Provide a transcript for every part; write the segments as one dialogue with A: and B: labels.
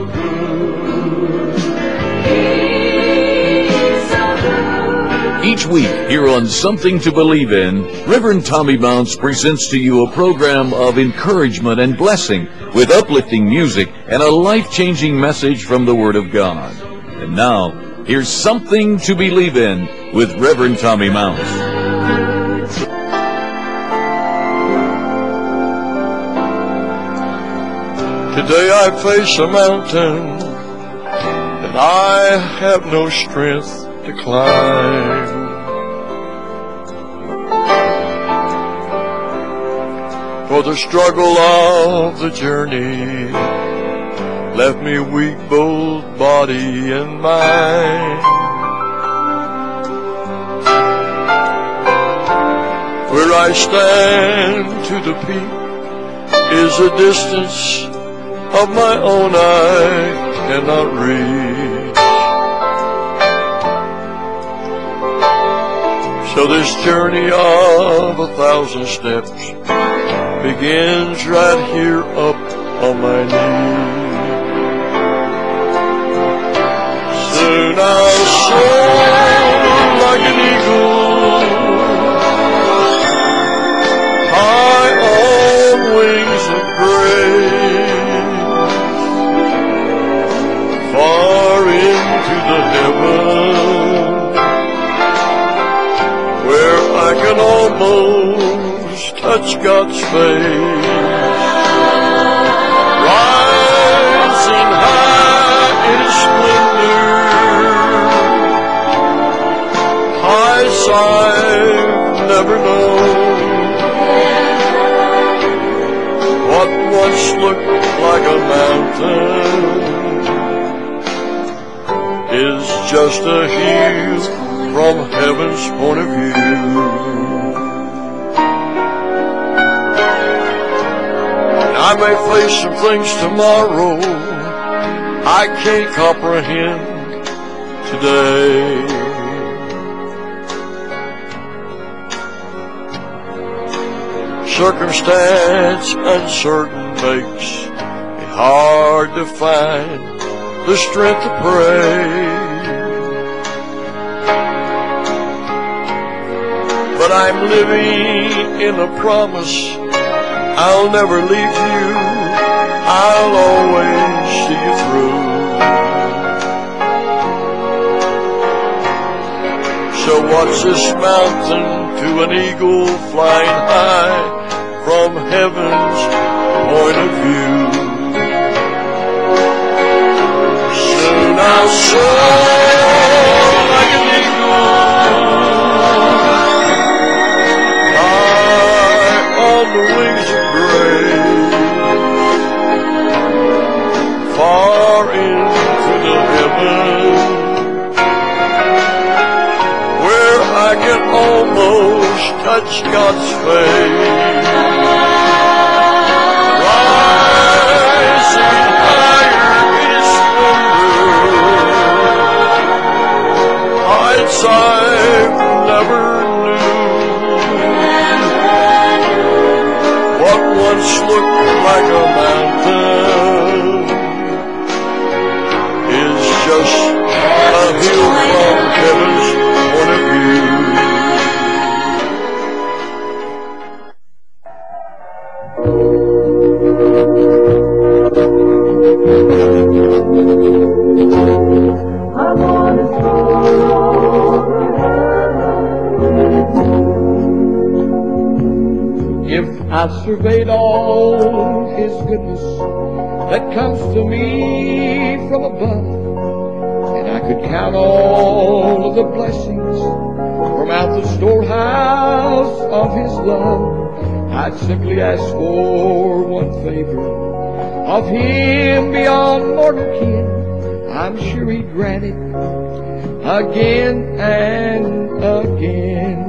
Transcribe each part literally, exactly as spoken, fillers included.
A: good. He's so good. Each week here on Something to Believe In, Reverend Tommy Mounts presents to you a program of encouragement and blessing with uplifting music and a life-changing message from the Word of God. And now, here's Something to Believe In with Reverend Tommy Mounts.
B: Today I face a mountain that I have no strength to climb. For the struggle of the journey left me weak, both body and mind. Where I stand to the peak is a distance of my own I cannot reach. So this journey of a thousand steps begins right here up on my knees. Soon I'll soar like an eagle, high on wings of grace, far into the heaven where I can almost touch God's face. Rising high in His splendor, heights I've never known. What once looked like a mountain is just a hill from heaven's point of view. I may face some things tomorrow I can't comprehend today. Circumstance uncertain makes it hard to find the strength to pray. But I'm living in a promise, I'll never leave you, I'll always see you through. So what's this mountain to an eagle flying high from heaven's point of view? Soon I'll soar like an eagle, high on the wings of far into the heaven where I can almost touch God's face. Rising higher in His splendor, heights I've never knew. What once looked like a mountain just a hill from heaven's point of view. I want to soar. If I surveyed all His goodness that comes to me from above, I could count all of the blessings from out the storehouse of His love, I'd simply ask for one favor of Him beyond mortal ken. I'm sure He'd grant it again and again.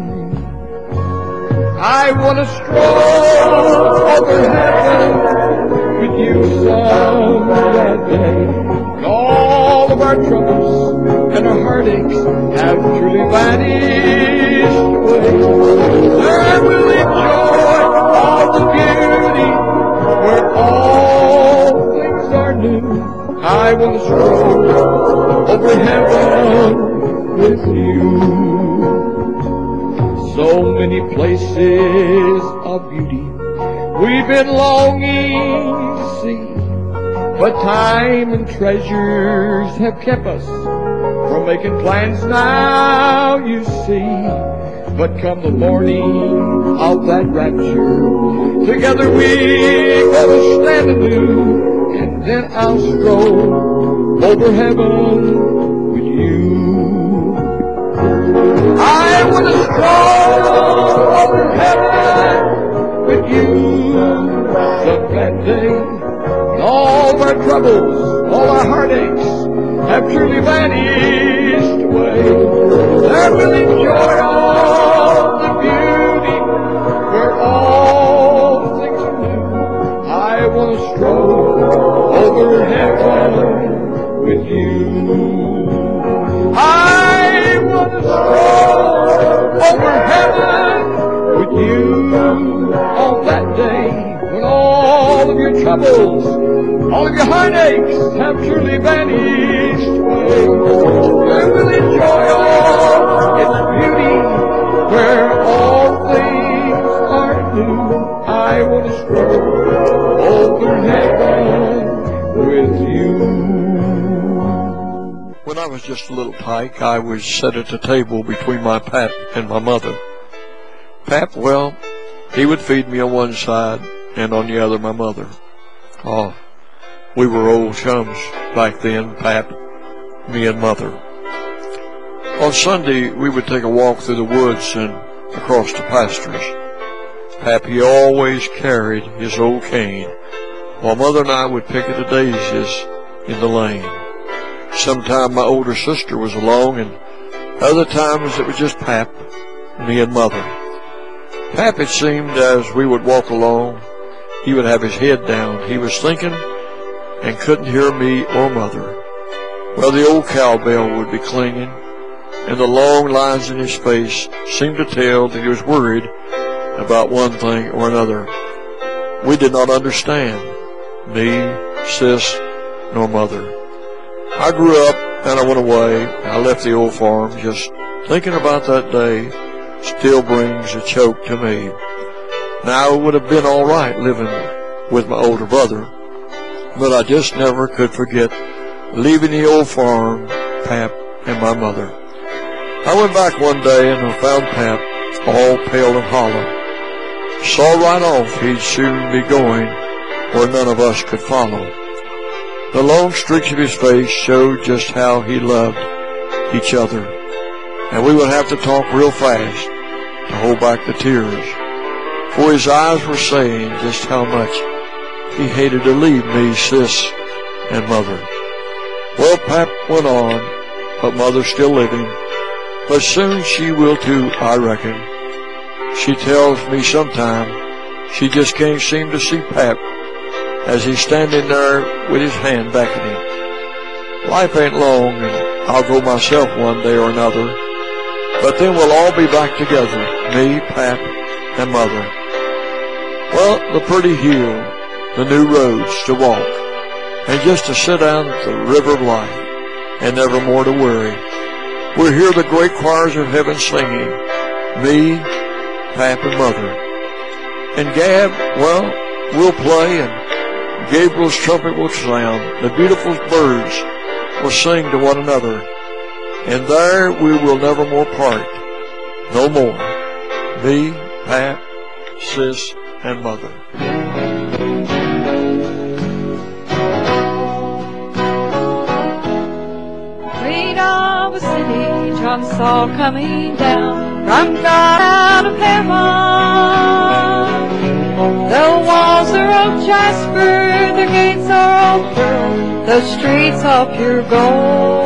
B: I want to stroll over heaven with you some that day. All of our troubles and our heartaches have truly vanished away. There I will enjoy all the beauty where all things are avenue. I want to stroll over heaven with you. So many places of beauty we've been longing to see, but time and treasures have kept us from making plans now, you see. But come the morning of that rapture, together we're gonna stand anew, and then I'll stroll over heaven with you. I want to stroll over heaven with you. Some glad day, and all our troubles, all our heartaches have truly vanished away. There will enjoy all the beauty where all things are new. I want to stroll over heaven with you. I want to stroll over heaven with you on that day when all of your troubles, all of your heartaches have truly vanished away. We will enjoy all its beauty where all things are new. I want to stroll over heaven with you.
C: When I was just a little tyke, I was set at the table between my pap and my mother. Pap, well, he would feed me on one side and on the other my mother. Oh, we were old chums back then, Pap, me and Mother. On Sunday, we would take a walk through the woods and across the pastures. Pap, he always carried his old cane, while Mother and I would pick at the daisies in the lane. Sometime my older sister was along, and other times it was just Pap, me and Mother. Pap, it seemed, as we would walk along, he would have his head down. He was thinking and couldn't hear me or Mother. Well, the old cowbell would be clinging, and the long lines in his face seemed to tell that he was worried about one thing or another. We did not understand, me, Sis, nor Mother. I grew up and I went away. I left the old farm. Just thinking about that day still brings a choke to me. Now, it would have been all right living with my older brother, but I just never could forget leaving the old farm, Pap, and my mother. I went back one day and I found Pap all pale and hollow. Saw right off he'd soon be going where none of us could follow. The long streaks of his face showed just how he loved each other, and we would have to talk real fast to hold back the tears, for his eyes were saying just how much he hated to leave me, Sis, and Mother. Well, Pap went on, but Mother's still living, but soon she will too, I reckon. She tells me sometime she just can't seem to see Pap as he's standing there with his hand beckoning. Life ain't long, and I'll go myself one day or another, but then we'll all be back together, me, Pap, and Mother. Well, the pretty hill, the new roads to walk, and just to sit down at the river of life, and never more to worry. We'll hear the great choirs of heaven singing, me, Pap, and Mother. And Gab, well, we'll play, and Gabriel's trumpet will sound. The beautiful birds will sing to one another, and there we will never more part. No more. Me, Pap, Sis, and Mother.
D: Queen of a city John saw coming down from God out of heaven. The walls are of jasper, the gates are of pearl, the streets of pure gold.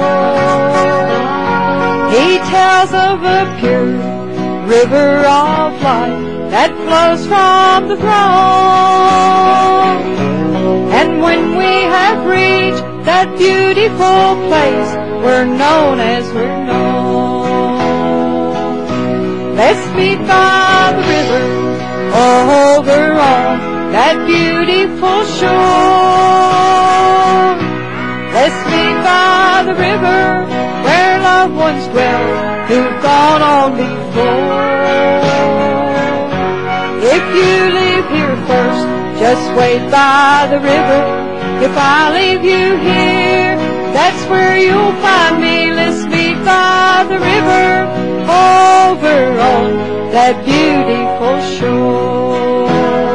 D: He tells of a pure river of life that flows from the throne. And when we have reached that beautiful place, we're known as we're known. Let's meet by the river, over on that beautiful shore. gone on before. If you leave here first, just wait by the river. If I leave you here, that's where you'll find me. Let's meet by the river, over on that beautiful shore.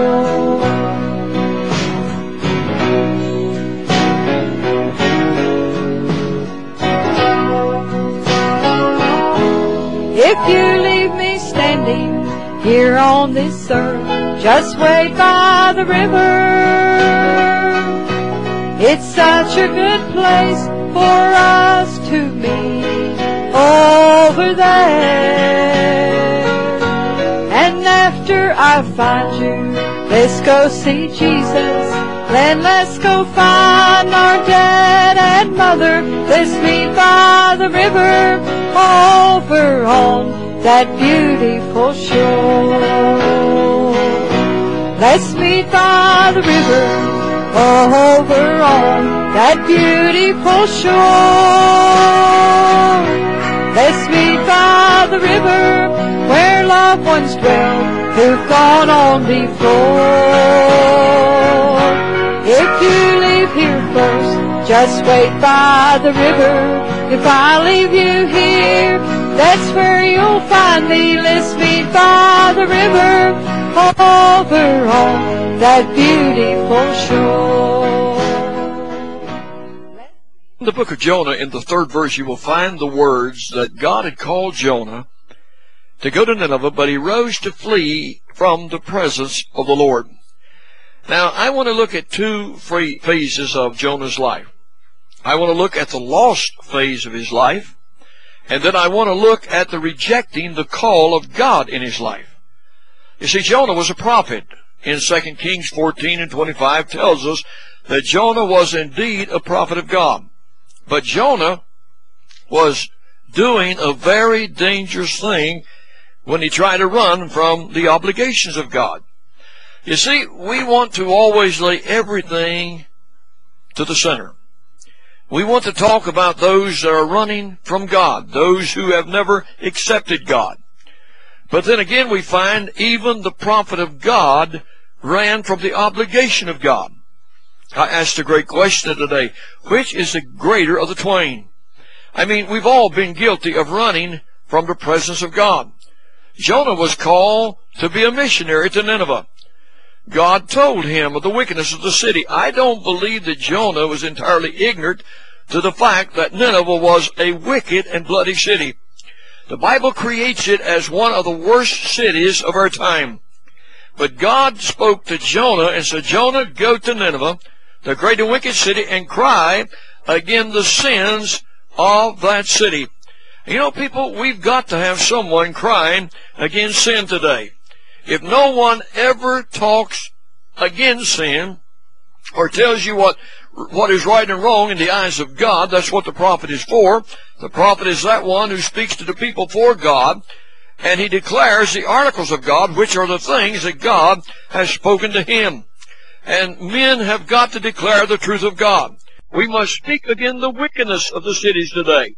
D: If you leave me standing here on this earth, just wait by the river. It's such a good place for us to meet over there. And after I find you, let's go see Jesus. Then let's go find our dad and mother. Let's meet by the river, over on that beautiful shore. Let's meet by the river, over on that beautiful shore. Let's meet by the river, where loved ones dwell who've gone on before. If you leave here first, just wait by the river. If I leave you here, that's where you'll find me. Let's meet by the river, over on that beautiful shore.
C: In the book of Jonah, in the third verse, you will find the words that God had called Jonah to go to Nineveh, but he rose to flee from the presence of the Lord. Now, I want to look at two phases of Jonah's life. I want to look at the lost phase of his life, and then I want to look at the rejecting the call of God in his life. You see, Jonah was a prophet. In Second Kings fourteen and twenty-five tells us that Jonah was indeed a prophet of God. But Jonah was doing a very dangerous thing when he tried to run from the obligations of God. You see, we want to always lay everything to the center. We want to talk about those that are running from God, those who have never accepted God. But then again, we find even the prophet of God ran from the obligation of God. I asked a great question today. Which is the greater of the twain? I mean, we've all been guilty of running from the presence of God. Jonah was called to be a missionary to Nineveh. God told him of the wickedness of the city. I don't believe that Jonah was entirely ignorant to the fact that Nineveh was a wicked and bloody city. The Bible creates it as one of the worst cities of our time. But God spoke to Jonah and said, Jonah, go to Nineveh, the great and wicked city, and cry against the sins of that city. You know, people, we've got to have someone crying against sin today. If no one ever talks against sin or tells you what what is right and wrong in the eyes of God, that's what the prophet is for. The prophet is that one who speaks to the people for God, and he declares the articles of God, which are the things that God has spoken to him. And men have got to declare the truth of God. We must speak against the wickedness of the cities today.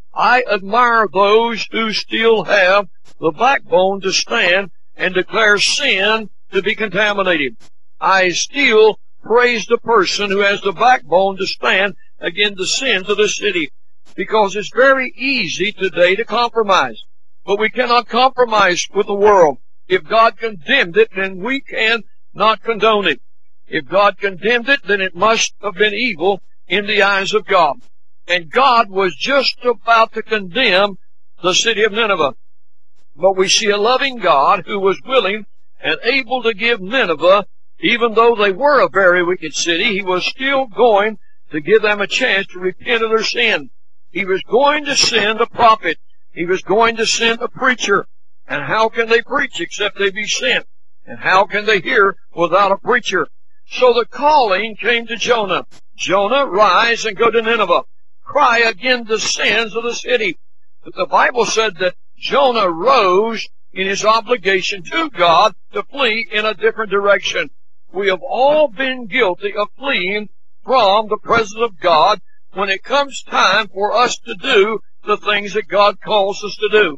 C: I admire those who still have the backbone to stand and declare sin to be contaminated. I still praise the person who has the backbone to stand against the sins of the city, because it's very easy today to compromise. But we cannot compromise with the world. If God condemned it, then we can not condone it. If God condemned it, then it must have been evil in the eyes of God. And God was just about to condemn the city of Nineveh. But we see a loving God who was willing and able to give Nineveh, even though they were a very wicked city, he was still going to give them a chance to repent of their sin. He was going to send a prophet. He was going to send a preacher. And how can they preach except they be sent? And how can they hear without a preacher? So the calling came to Jonah. Jonah, rise and go to Nineveh. Cry against the sins of the city. But the Bible said that Jonah rose in his obligation to God to flee in a different direction. We have all been guilty of fleeing from the presence of God when it comes time for us to do the things that God calls us to do.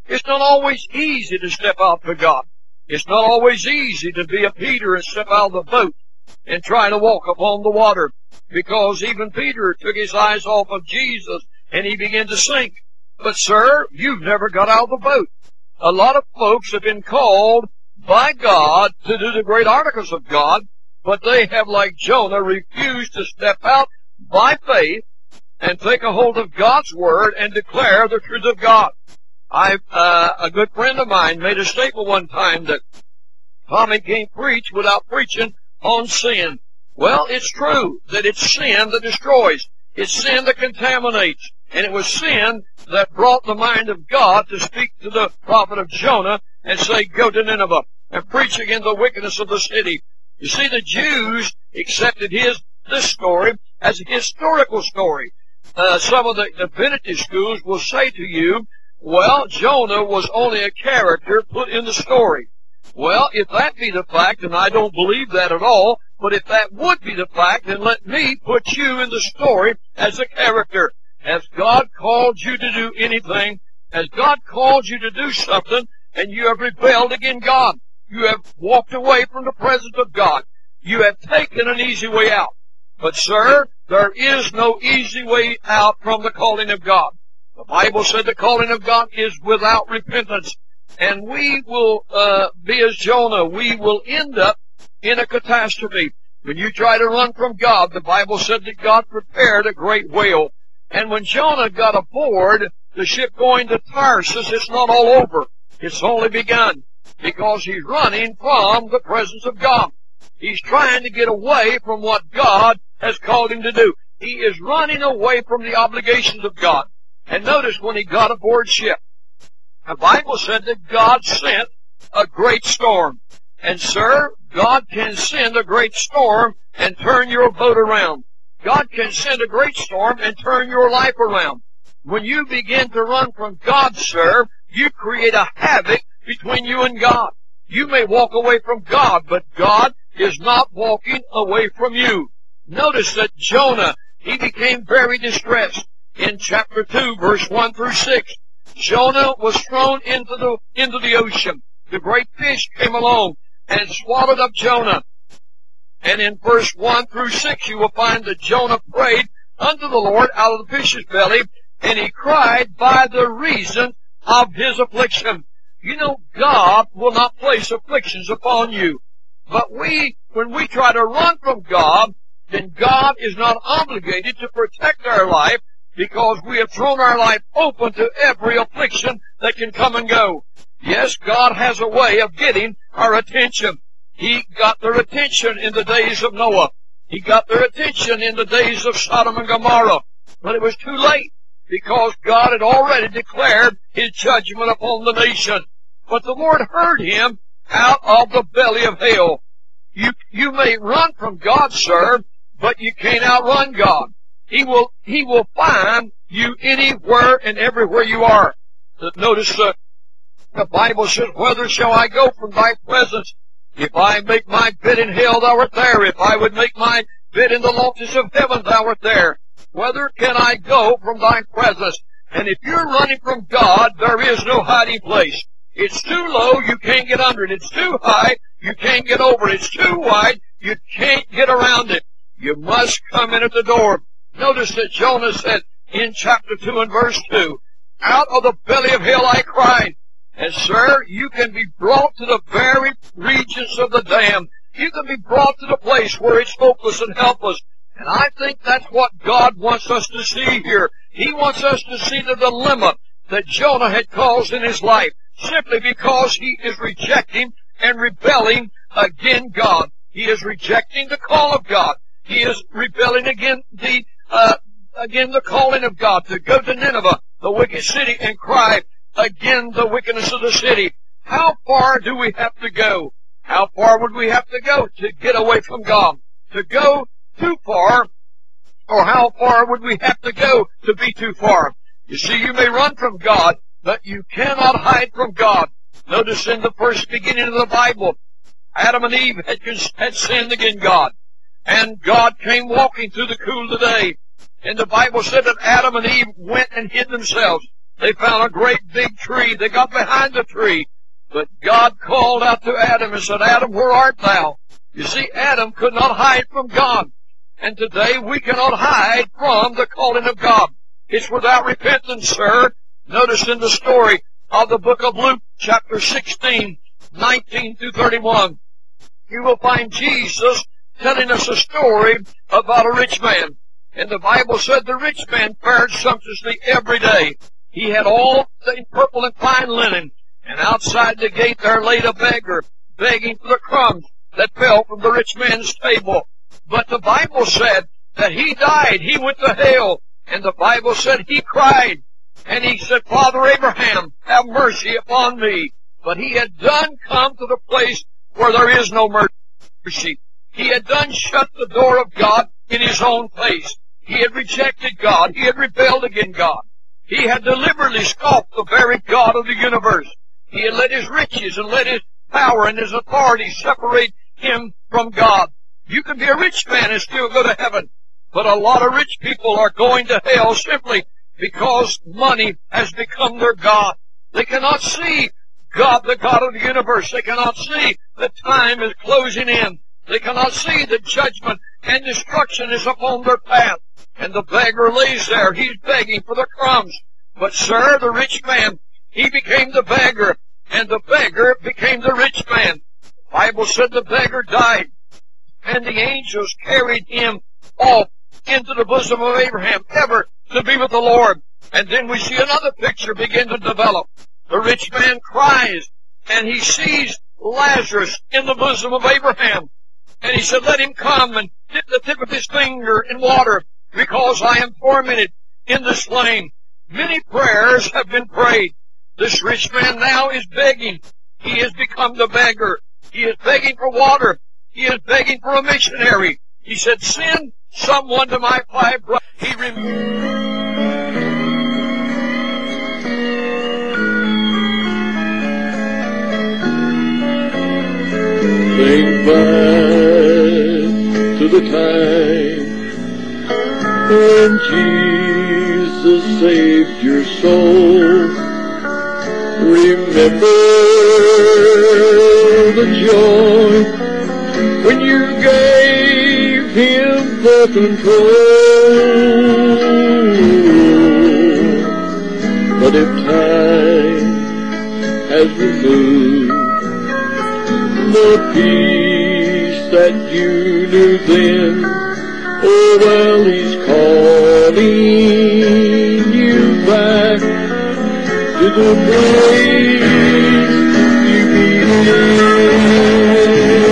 C: It's not always easy to step out for God. It's not always easy to be a Peter and step out of the boat and try to walk upon the water, because even Peter took his eyes off of Jesus and he began to sink. But, sir, you've never got out of the boat. A lot of folks have been called by God to do the great articles of God, but they have, like Jonah, refused to step out by faith and take a hold of God's Word and declare the truth of God. I've, uh, a good friend of mine made a statement one time that Tommy can't preach without preaching on sin. Well, it's true that it's sin that destroys. It's sin that contaminates. And it was sin that brought the mind of God to speak to the prophet of Jonah and say, go to Nineveh and preach against the wickedness of the city. You see, the Jews accepted his, this story as a historical story. Uh, some of the divinity schools will say to you, well, Jonah was only a character put in the story. Well, if that be the fact, and I don't believe that at all, but if that would be the fact, then let me put you in the story as a character. Has God called you to do anything? Has God called you to do something, and you have rebelled against God? You have walked away from the presence of God. You have taken an easy way out. But, sir, there is no easy way out from the calling of God. The Bible said the calling of God is without repentance. And we will uh, be as Jonah. We will end up in a catastrophe. When you try to run from God, the Bible said that God prepared a great whale. And when Jonah got aboard the ship going to Tarsus, it's not all over. It's only begun. Because he's running from the presence of God. He's trying to get away from what God has called him to do. He is running away from the obligations of God. And notice when he got aboard ship, the Bible said that God sent a great storm. And, sir, God can send a great storm and turn your boat around. God can send a great storm and turn your life around. When you begin to run from God, sir, you create a havoc between you and God. You may walk away from God, but God is not walking away from you. Notice that Jonah, he became very distressed. In chapter two, verse one through six, Jonah was thrown into the, into the ocean. The great fish came along and swallowed up Jonah. And in verse one through six, you will find that Jonah prayed unto the Lord out of the fish's belly, and he cried by the reason of his affliction. You know, God will not place afflictions upon you. But we, when we try to run from God, then God is not obligated to protect our life, because we have thrown our life open to every affliction that can come and go. Yes, God has a way of getting our attention. He got their attention in the days of Noah. He got their attention in the days of Sodom and Gomorrah. But it was too late, because God had already declared His judgment upon the nation. But the Lord heard him out of the belly of hell. You, you may run from God, sir, but you can't outrun God. He will, He will find you anywhere and everywhere you are. Notice uh, the Bible says, whither shall I go from thy presence? If I make my bed in hell, thou art there. If I would make my bed in the loftiest of heaven, thou art there. Whither can I go from thy presence? And if you're running from God, there is no hiding place. It's too low, you can't get under it. It's too high, you can't get over it. It's too wide, you can't get around it. You must come in at the door. Notice that Jonah said in chapter two and verse two, out of the belly of hell I cried. And, sir, you can be brought to the very regions of the damned. You can be brought to the place where it's hopeless and helpless. And I think that's what God wants us to see here. He wants us to see the dilemma that Jonah had caused in his life, simply because he is rejecting and rebelling against God. He is rejecting the call of God. He is rebelling against the, uh, against the calling of God to go to Nineveh, the wicked city, and cry against the wickedness of the city. How far do we have to go? How far would we have to go to get away from God? To go too far, or how far would we have to go to be too far? You see, you may run from God, but you cannot hide from God. Notice in the first beginning of the Bible, Adam and Eve had, had sinned against God. And God came walking through the cool of the day. And the Bible said that Adam and Eve went and hid themselves. They found a great big tree. They got behind the tree. But God called out to Adam and said, Adam, where art thou? You see, Adam could not hide from God. And today we cannot hide from the calling of God. It's without repentance, sir. Notice in the story of the book of Luke, chapter sixteen, nineteen through thirty-one, you will find Jesus telling us a story about a rich man. And the Bible said the rich man fared sumptuously every day. He had all the purple and fine linen, and outside the gate there laid a beggar, begging for the crumbs that fell from the rich man's table. But the Bible said that he died. He went to hell. And the Bible said he cried. And he said, Father Abraham, have mercy upon me. But he had done come to the place where there is no mercy. He had done shut the door of God in his own place. He had rejected God. He had rebelled against God. He had deliberately scoffed the very God of the universe. He had let his riches and let his power and his authority separate him from God. You can be a rich man and still go to heaven. But a lot of rich people are going to hell simply because money has become their God. They cannot see God, the God of the universe. They cannot see that time is closing in. They cannot see that judgment and destruction is upon their path. And the beggar lays there. He's begging for the crumbs. But, sir, the rich man, he became the beggar. And the beggar became the rich man. The Bible said the beggar died. And the angels carried him off into the bosom of Abraham, ever to be with the Lord. And then we see another picture begin to develop. The rich man cries, and he sees Lazarus in the bosom of Abraham. And he said, let him come and dip the tip of his finger in water, because I am tormented in this flame. Many prayers have been prayed. This rich man now is begging. He has become the beggar. He is begging for water. He is begging for a missionary. He said, send someone to my five brothers. He rem-
B: Think back to the time when Jesus saved your soul. Remember the joy when you gave Him full control. But if time has removed the peace that you knew then, oh well, He's calling you back to the place you began.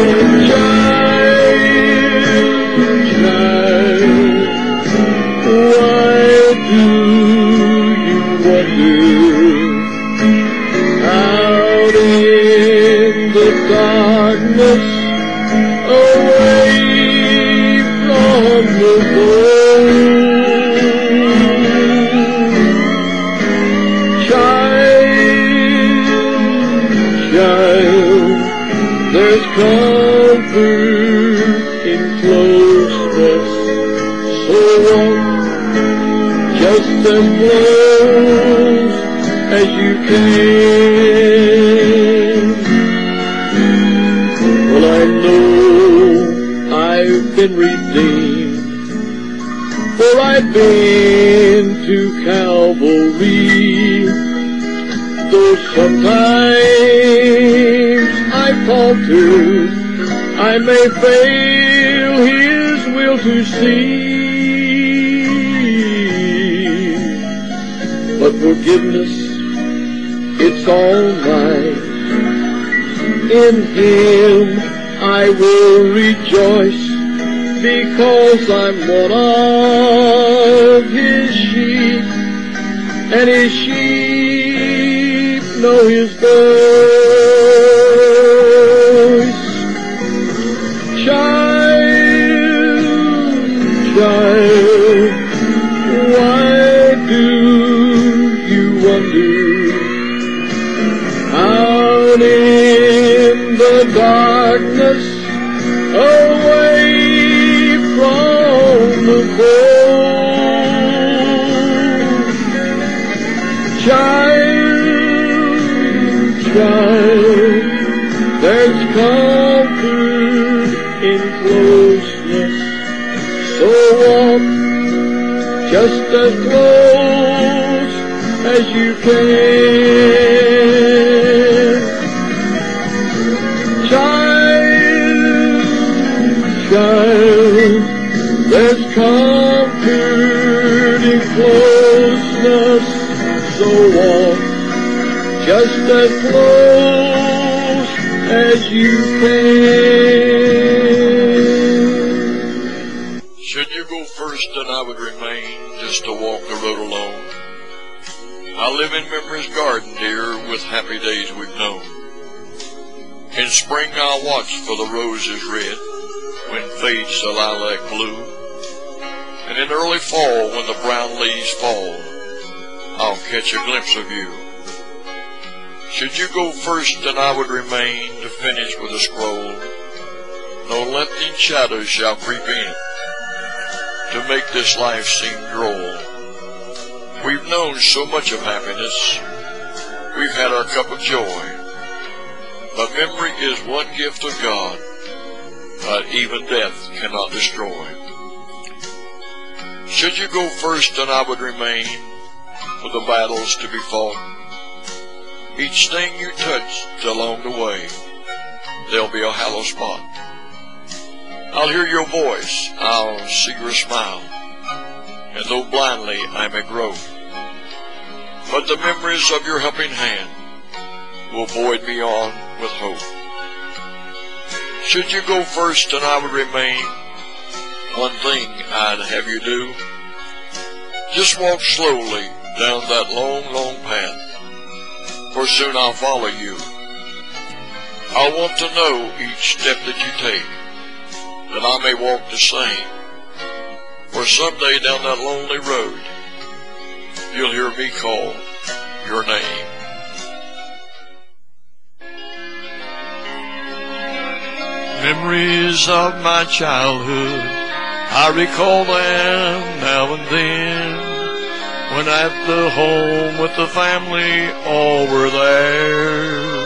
B: Child, child, why do you wonder out in the darkness, away from the fold? Child, there's comfort in closeness, so walk just as close as you can. Well, I know I've been redeemed, for I've been to Calvary. Though sometimes I falter, I may fail His will to see. But forgiveness, it's all mine. In Him I will rejoice, because I'm one of His sheep, and His sheep know His voice. Child, child, why do you wonder out in the darkness, away from the cold? Child, just as close as you can. Child, child, there's comfort in closeness, so walk just as close as you can.
C: Should you go first, then I would remain just to walk the road alone. I live in memory's garden, dear, with happy days we've known. In spring I'll watch for the roses red, when fades the lilac blue. And in early fall, when the brown leaves fall, I'll catch a glimpse of you. Should you go first, then I would remain to finish with a scroll. No lengthening shadows shall creep in to make this life seem droll. We've known so much of happiness, we've had our cup of joy, but memory is one gift of God that even death cannot destroy. Should you go first, then I would remain for the battles to be fought. Each thing you touched along the way, there'll be a hollow spot. I'll hear your voice, I'll see your smile, and though blindly I may grope, but the memories of your helping hand will buoy me on with hope. Should you go first, then I would remain. One thing I'd have you do, just walk slowly down that long, long path, for soon I'll follow you. I want to know each step that you take, that I may walk the same, for someday down that lonely road, you'll hear me call your name. Memories of my childhood, I recall them now and then, when at the home with the family all were there.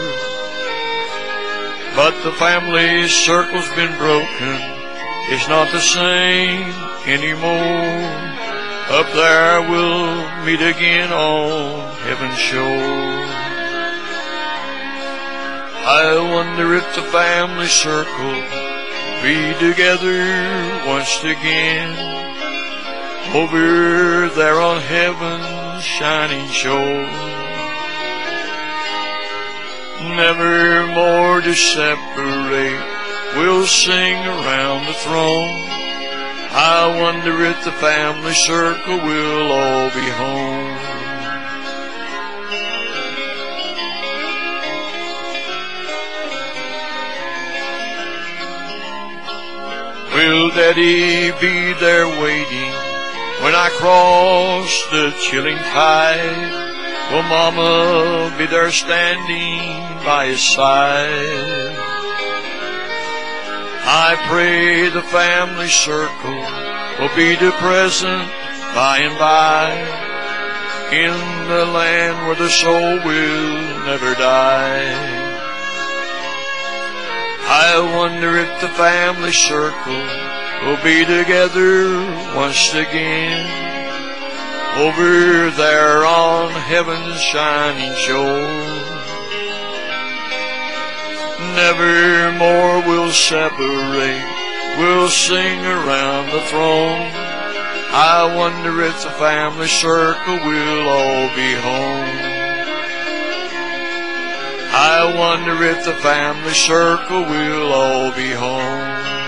C: But the family circle's been broken, it's not the same anymore. Up there we'll meet again on heaven's shore. I wonder if the family circle be together once again, over there on heaven's shining shore. Never more to separate, we'll sing around the throne. I wonder if the family circle will all be home. Will Daddy be there waiting when I cross the chilling tide? Will Mama be there standing by his side? I pray the family circle will be the present by and by, in the land where the soul will never die. I wonder if the family circle will be together once again, over there on heaven's shining shore. Never more we'll separate, we'll sing around the throne. I wonder if the family circle will all be home. I wonder if the family circle will all be home.